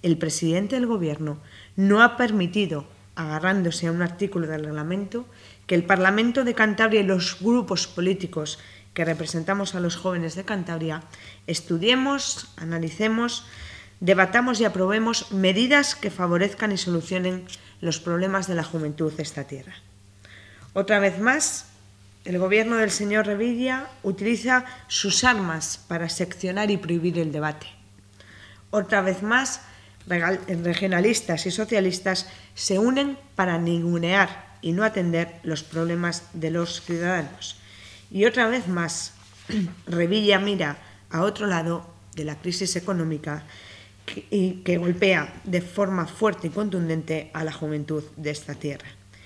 el presidente del Gobierno no ha permitido, agarrándose a un artículo del reglamento, que el Parlamento de Cantabria y los grupos políticos que representamos a los jóvenes de Cantabria estudiemos, analicemos, debatamos y aprobemos medidas que favorezcan y solucionen los problemas de la juventud de esta tierra. Otra vez más, el Gobierno del señor Revilla utiliza sus armas para seccionar y prohibir el debate. Otra vez más, regionalistas y socialistas se unen para ningunear y no atender los problemas de los ciudadanos. Y otra vez más, Revilla mira a otro lado de la crisis económica que golpea de forma fuerte y contundente a la juventud de esta tierra.